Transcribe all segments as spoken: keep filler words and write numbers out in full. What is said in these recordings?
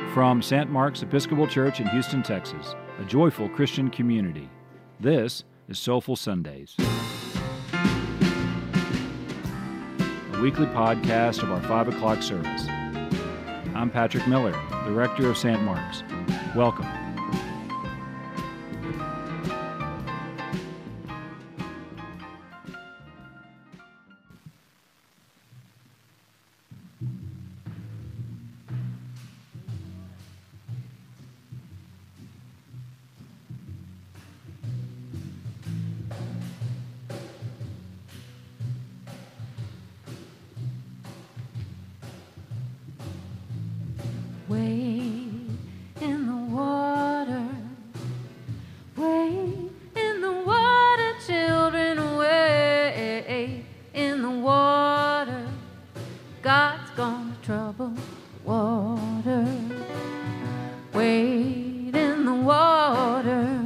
From Saint Mark's Episcopal Church in Houston, Texas, a joyful Christian community, this is Soulful Sundays, a weekly podcast of our five o'clock service. I'm Patrick Miller, the rector of Saint Mark's. Welcome. Wade in the water, wade in the water, children, wade in the water. God's gonna trouble the water. Wade in the water,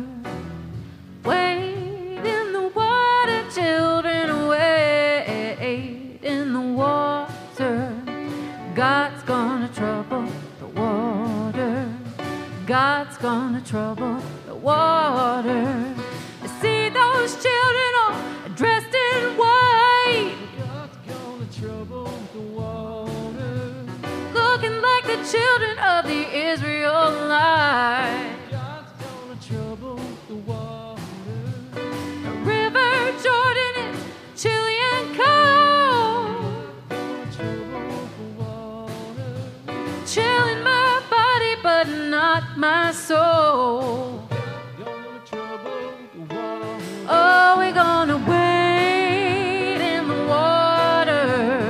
wade in the water, children, wade in the water. God's gonna trouble God's gonna trouble the water. You see those children all dressed in white. God's gonna trouble the water. Looking like the children of the Israelites. God's gonna trouble the water. The river Jordan is chilly and cold. God's gonna trouble the water. Chilling my body, but not my soul. Gonna trouble the water. Oh, we're gonna wade in the water.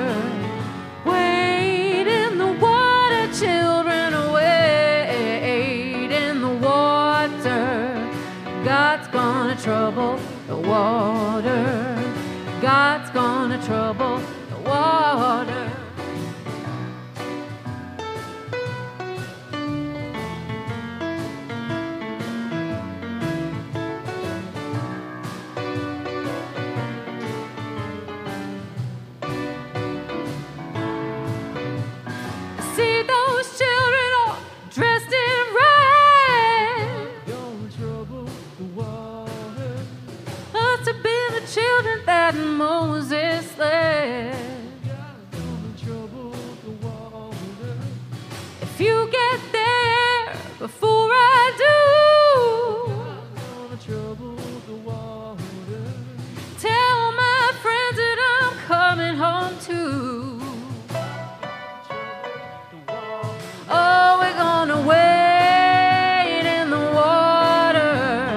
Wade in the water, children, wade in the water. God's gonna trouble the water. God's gonna trouble the water. See those children all dressed in red. Gonna trouble the water. Must have been the children that Moses led. Gonna trouble the water. If you get there before I do, Gonna trouble the water. tell my friends that I'm coming home too. Oh, we're gonna wade in the water.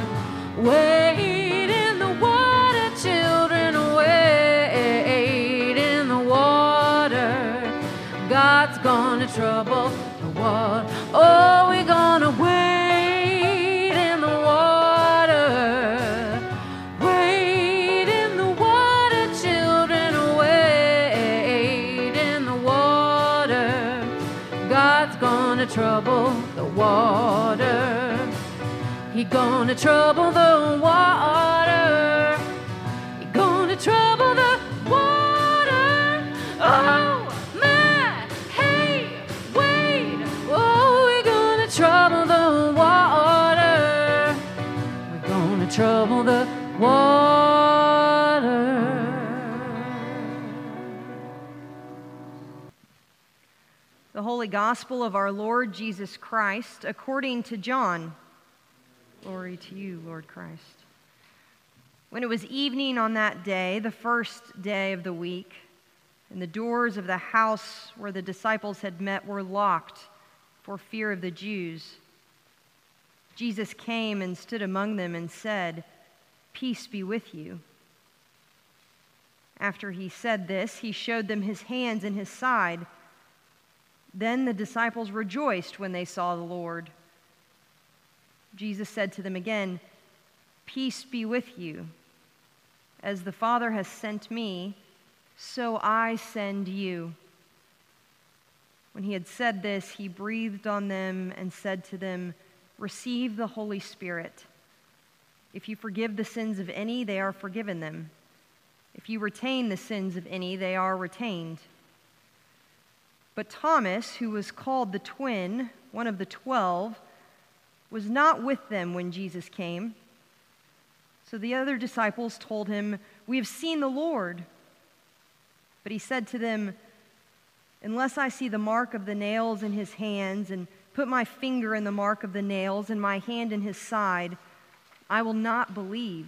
Wade in the water, children, wade in the water. God's gonna trouble the water. Oh, we're gonna wade in the water. Wade in the water, children, wade in the water. God's gonna trouble the water. He gonna trouble the water. He gonna trouble the water. Oh my, hey, wait. Oh, we're gonna trouble the water. We're gonna trouble the water. The Holy Gospel of our Lord Jesus Christ according to John. Glory to you, Lord Christ. When it was evening on that day, the first day of the week, and the doors of the house where the disciples had met were locked for fear of the Jews, Jesus came and stood among them and said, "Peace be with you." After he said this, he showed them his hands and his side. Then the disciples rejoiced when they saw the Lord. Jesus said to them again, "Peace be with you. As the Father has sent me, so I send you." When he had said this, he breathed on them and said to them, "Receive the Holy Spirit. If you forgive the sins of any, they are forgiven them. If you retain the sins of any, they are retained." But Thomas, who was called the twin, one of the twelve, was not with them when Jesus came. So the other disciples told him, "We have seen the Lord." But he said to them, "Unless I see the mark of the nails in his hands and put my finger in the mark of the nails and my hand in his side, I will not believe."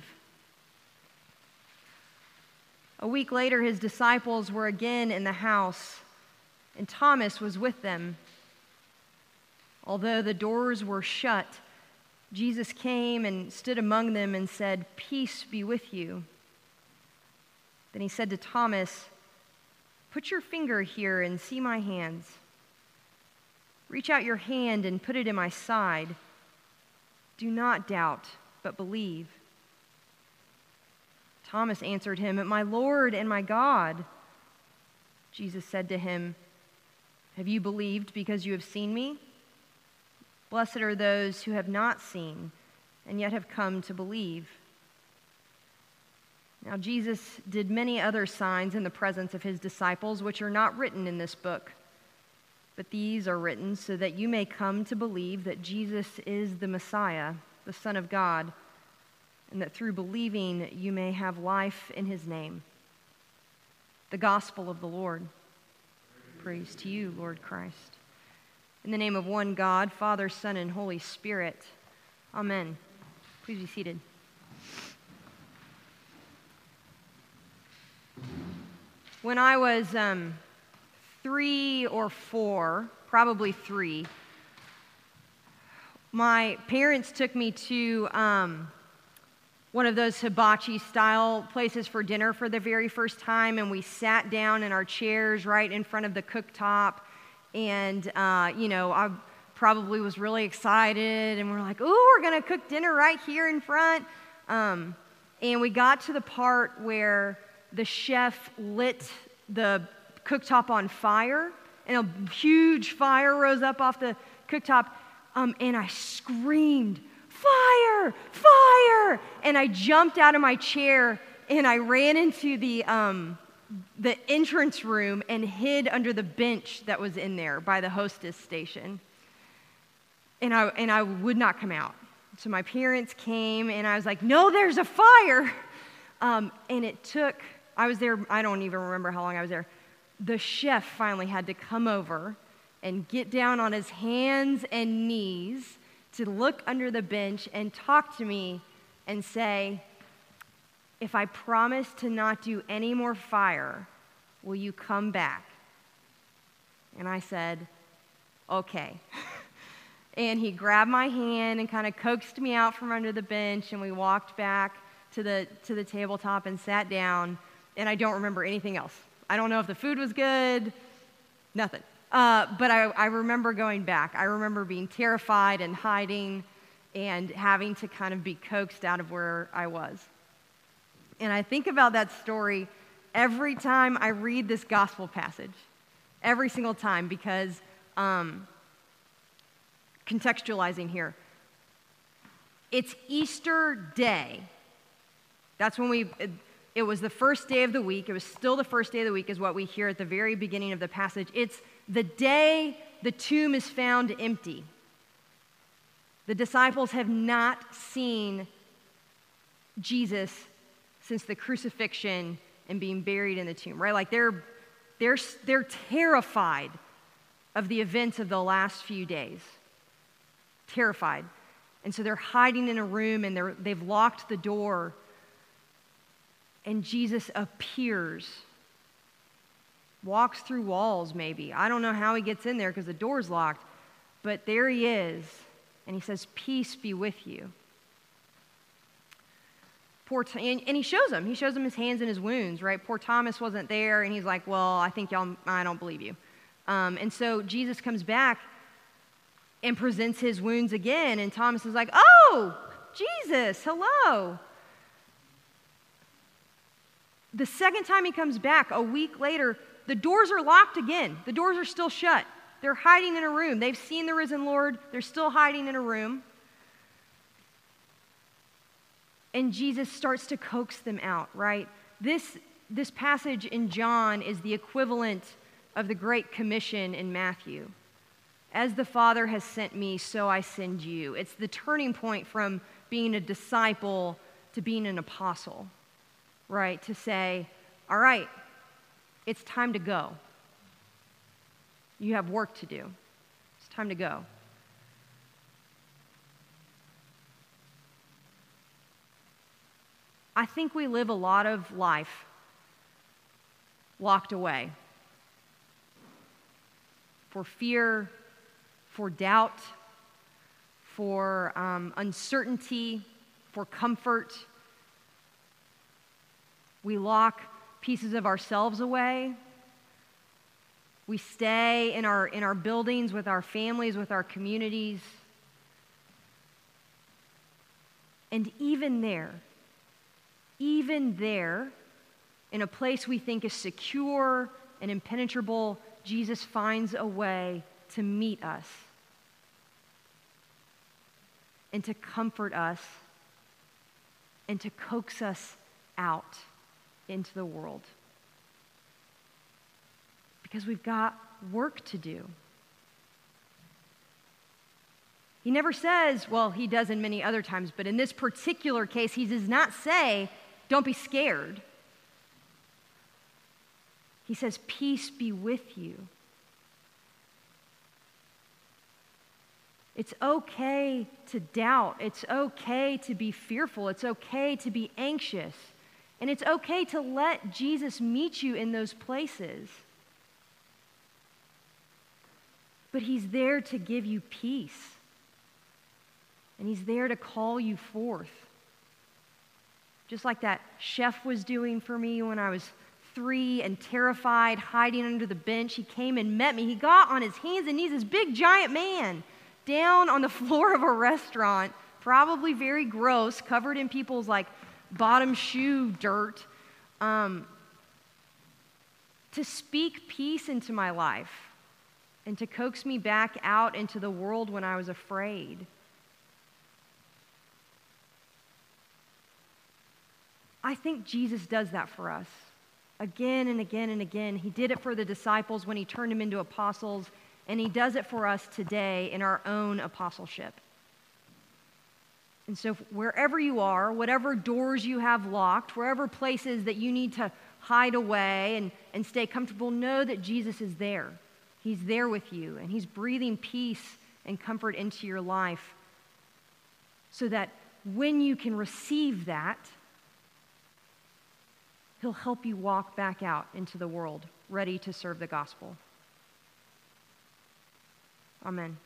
A week later, his disciples were again in the house, and Thomas was with them. Although the doors were shut, Jesus came and stood among them and said, "Peace be with you." Then he said to Thomas, "Put your finger here and see my hands. Reach out your hand and put it in my side. Do not doubt, but believe." Thomas answered him, "My Lord and my God." Jesus said to him, "Have you believed because you have seen me? Blessed are those who have not seen and yet have come to believe." Now Jesus did many other signs in the presence of his disciples, which are not written in this book. But these are written so that you may come to believe that Jesus is the Messiah, the Son of God, and that through believing you may have life in his name. The gospel of the Lord. Praise to you, Lord Christ. In the name of one God, Father, Son, and Holy Spirit. Amen. Please be seated. When I was um, three or four, probably three, my parents took me to um, one of those hibachi-style places for dinner for the very first time, and we sat down in our chairs right in front of the cooktop, and, uh, you know, I probably was really excited, and we're like, "Ooh, we're going to cook dinner right here in front." Um, and we got to the part where the chef lit the cooktop on fire, and a huge fire rose up off the cooktop, um, and I screamed, "Fire! Fire!" And I jumped out of my chair, and I ran into the um, the entrance room and hid under the bench that was in there by the hostess station. And I, and I would not come out. So my parents came, and I was like, "No, there's a fire!" Um, and it took... I was there, I don't even remember how long I was there. The chef finally had to come over and get down on his hands and knees to look under the bench and talk to me and say, "If I promise to not do any more fire, will you come back?" And I said, "Okay." And he grabbed my hand and kind of coaxed me out from under the bench, and we walked back to the to the tabletop and sat down. And I don't remember anything else. I don't know if the food was good, nothing. Uh, but I, I remember going back. I remember being terrified and hiding and having to kind of be coaxed out of where I was. And I think about that story every time I read this gospel passage, every single time, because um, contextualizing here, it's Easter Day. That's when we... It, It was the first day of the week. It was still the first day of the week is what we hear at the very beginning of the passage. It's the day the tomb is found empty. The disciples have not seen Jesus since the crucifixion and being buried in the tomb, right? Like they're, they're, they're terrified of the events of the last few days. Terrified. And so they're hiding in a room, and they're, they've locked the door. And Jesus appears, walks through walls maybe. I don't know how he gets in there because the door's locked, but there he is, and he says, "Peace be with you." Poor Th- and, and he shows him. He shows him his hands and his wounds, right? Poor Thomas wasn't there, and he's like, "Well, I think y'all, I don't believe you." Um, and so Jesus comes back and presents his wounds again, and Thomas is like, "Oh, Jesus, hello." The second time he comes back, a week later, the doors are locked again. The doors are still shut. They're hiding in a room. They've seen the risen Lord. They're still hiding in a room. And Jesus starts to coax them out, right? This, this passage in John is the equivalent of the Great Commission in Matthew. As the Father has sent me, so I send you. It's the turning point from being a disciple to being an apostle, right? To say, all right, it's time to go. You have work to do. It's time to go. I think we live a lot of life locked away for fear, for doubt, for um, uncertainty, for comfort. We lock pieces of ourselves away. We stay in our, in our buildings with our families, with our communities. And even there, even there, in a place we think is secure and impenetrable, Jesus finds a way to meet us and to comfort us and to coax us out into the world. Because we've got work to do. He never says, well, he does in many other times, but in this particular case, he does not say, don't be scared. He says, peace be with you. It's okay to doubt. It's okay to be fearful. It's okay to be anxious. And it's okay to let Jesus meet you in those places. But he's there to give you peace. And he's there to call you forth. Just like that chef was doing for me when I was three and terrified, hiding under the bench. He came and met me. He got on his hands and knees, this big giant man, down on the floor of a restaurant, probably very gross, covered in people's like bottom shoe dirt, um, to speak peace into my life and to coax me back out into the world when I was afraid. I think Jesus does that for us again and again and again. He did it for the disciples when he turned them into apostles, and he does it for us today in our own apostleship. And so wherever you are, whatever doors you have locked, wherever places that you need to hide away and, and stay comfortable, know that Jesus is there. He's there with you, and he's breathing peace and comfort into your life so that when you can receive that, he'll help you walk back out into the world, ready to serve the gospel. Amen.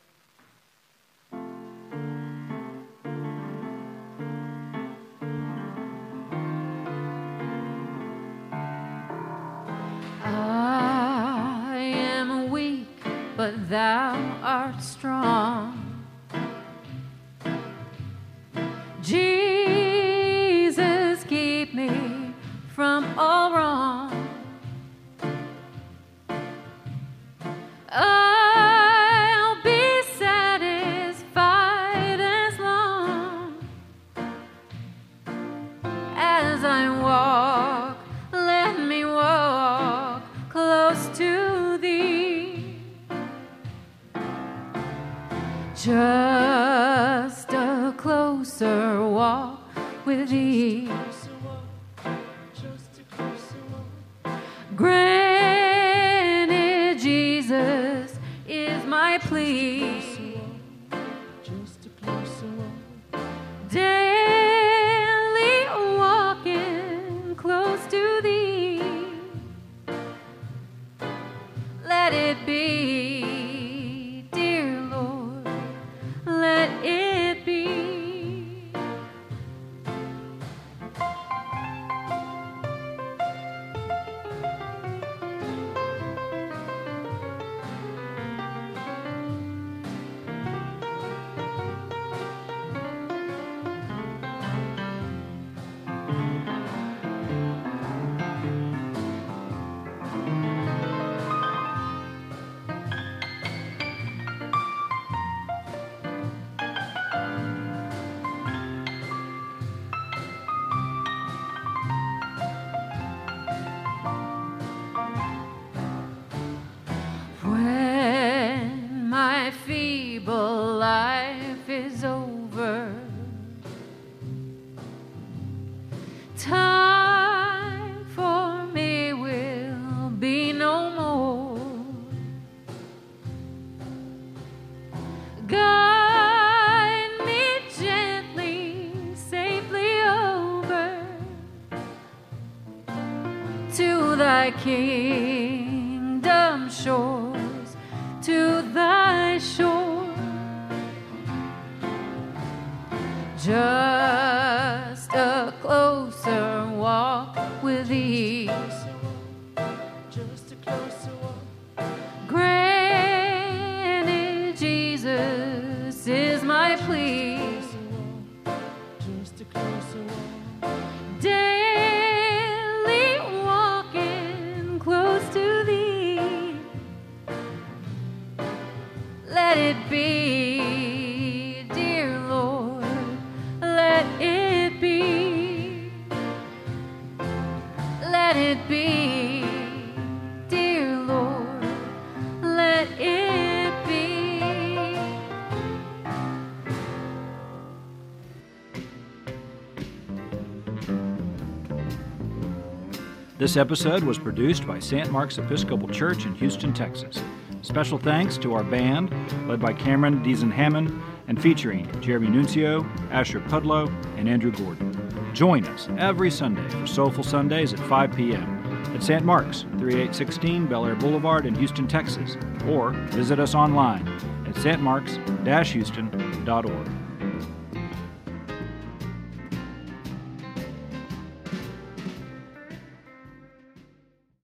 I am weak, but thou art strong. Jesus, keep me from all wrong. I'll be satisfied as long as I walk. Let me walk close to thee. Just a closer walk with thee. Granted, Jesus is my plea. Daily walking close to thee. Let it be, dear Lord, let it be. feeble life is over. Time for me will be no more. Guide me gently, safely over to thy kingdom shores, to thy shore. Just a closer walk with thee. Just a closer walk. Granted, Jesus is my plea. Just a closer walk. Daily walking close to thee. Let it be, dear Lord, let it be. Let it be, dear Lord, let it be. This episode was produced by Saint Mark's Episcopal Church in Houston, Texas. Special thanks to our band, led by Cameron Deason-Hammond, and featuring Jeremy Nuncio, Asher Pudlow, and Andrew Gordon. Join us every Sunday for Soulful Sundays at five p.m. at Saint Mark's, thirty-eight sixteen Bel Air Boulevard in Houston, Texas, or visit us online at saint marks dash houston dot org.